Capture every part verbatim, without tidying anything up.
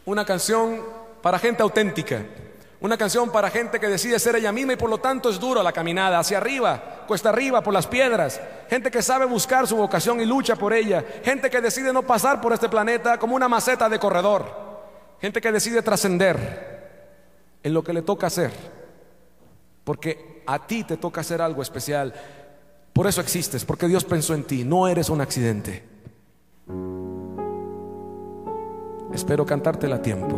una canción para gente auténtica, una canción para gente que decide ser ella misma y por lo tanto es dura la caminada hacia arriba, cuesta arriba por las piedras, gente que sabe buscar su vocación y lucha por ella, gente que decide no pasar por este planeta como una maceta de corredor, gente que decide trascender en lo que le toca hacer, porque a ti te toca hacer algo especial. Por eso existes, porque Dios pensó en ti, no eres un accidente. Espero cantártela a tiempo.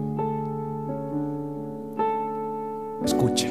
Escucha.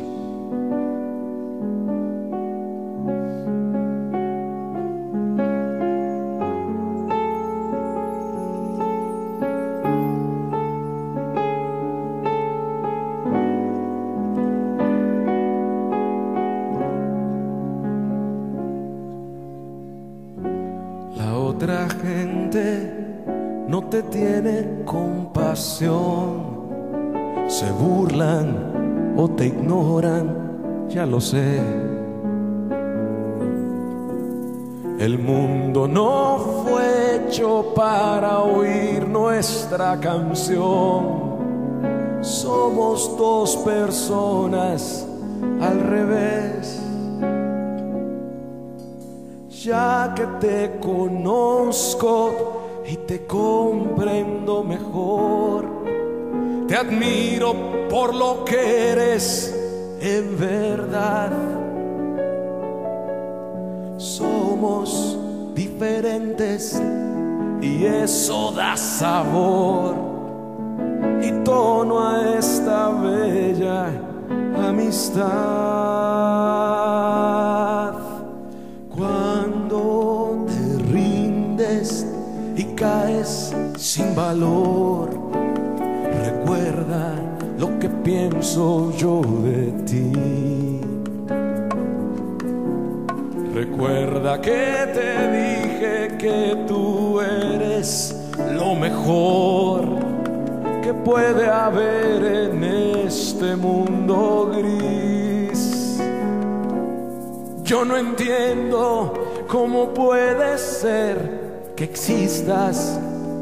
La otra gente no te tiene compasión, se burlan o te ignoran, ya lo sé. El mundo no fue hecho para oír nuestra canción. Somos dos personas al revés. Ya que te conozco y te comprendo mejor, te admiro por lo que eres en verdad. Somos diferentes y eso da sabor y tono a esta bella amistad. Cuando te rindes y caes sin valor, recuerda lo que pienso yo de ti. Recuerda que te dije que tú eres lo mejor que puede haber en este mundo gris. Yo no entiendo cómo puede ser que existas,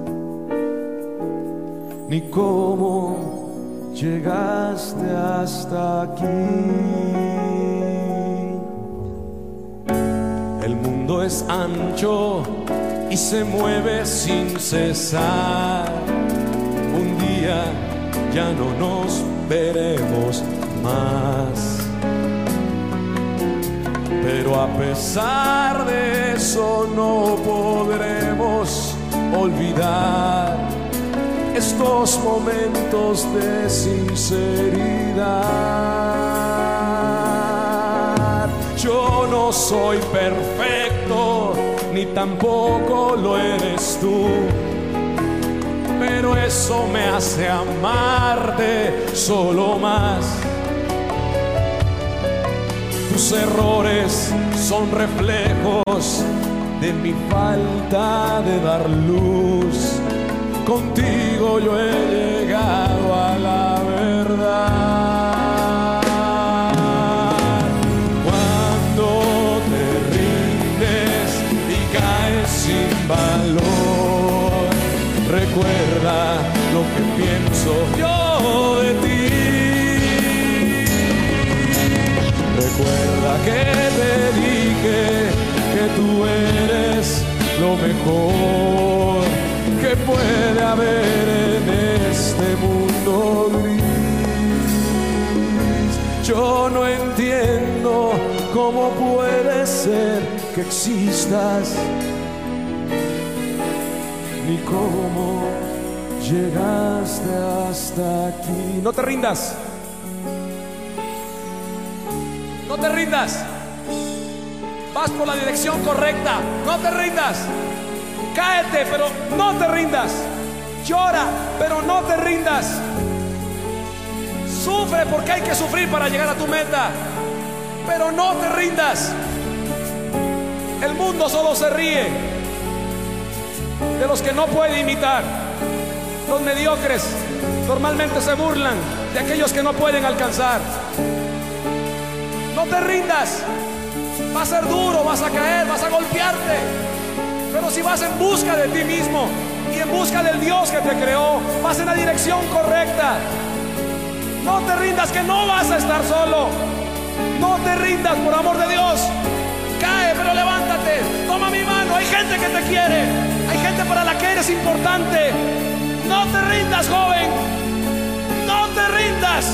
ni cómo llegaste hasta aquí. El mundo es ancho y se mueve sin cesar. Un día ya no nos veremos más, pero a pesar de eso no podremos olvidar estos momentos de sinceridad. Yo no soy perfecto, ni tampoco lo eres tú, pero eso me hace amarte solo más. Tus errores son reflejos de mi falta de dar luz. Contigo yo he llegado a la verdad. Cuando te rindes y caes sin valor, recuerda lo que pienso yo de ti. Recuerda que te dije que tú eres lo mejor que puede haber en este mundo gris. Yo no entiendo cómo puede ser que existas, ni cómo llegaste hasta aquí. No te rindas. No te rindas. Vas por la dirección correcta. No te rindas. Cáete, pero no te rindas. Llora, pero no te rindas. Sufre porque hay que sufrir para llegar a tu meta, pero no te rindas. El mundo solo se ríe de los que no puede imitar. Los mediocres normalmente se burlan de aquellos que no pueden alcanzar. No te rindas. Va a ser duro, vas a caer, vas a golpearte, pero si vas en busca de ti mismo y en busca del Dios que te creó. Vas en la dirección correcta. No te rindas, que no vas a estar solo. No te rindas, por amor de Dios. Cae, pero levántate. Toma mi mano. Hay gente que te quiere. Hay gente para la que eres importante. No te rindas, joven. No te rindas.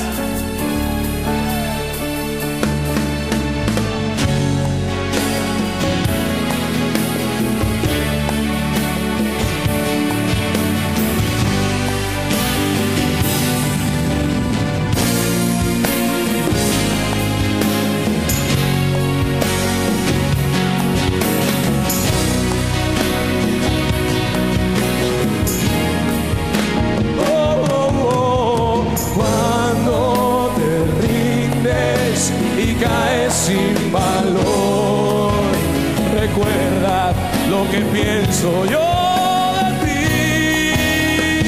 Sin valor, recuerda lo que pienso yo de ti.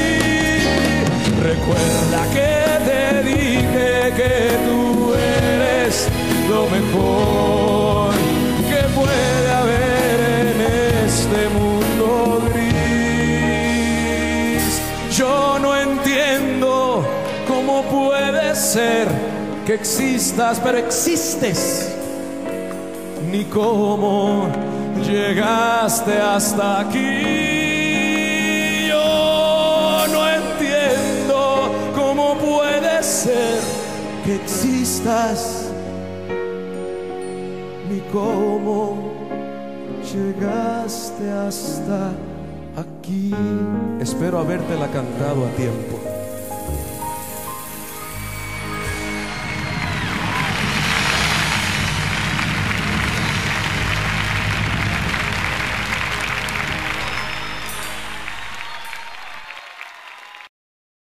Recuerda que te dije que tú eres lo mejor que puede haber en este mundo gris. Yo no entiendo cómo puede ser que existas, pero existes, ni cómo llegaste hasta aquí. Yo no entiendo cómo puede ser que existas, ni cómo llegaste hasta aquí. Espero habértela cantado a tiempo.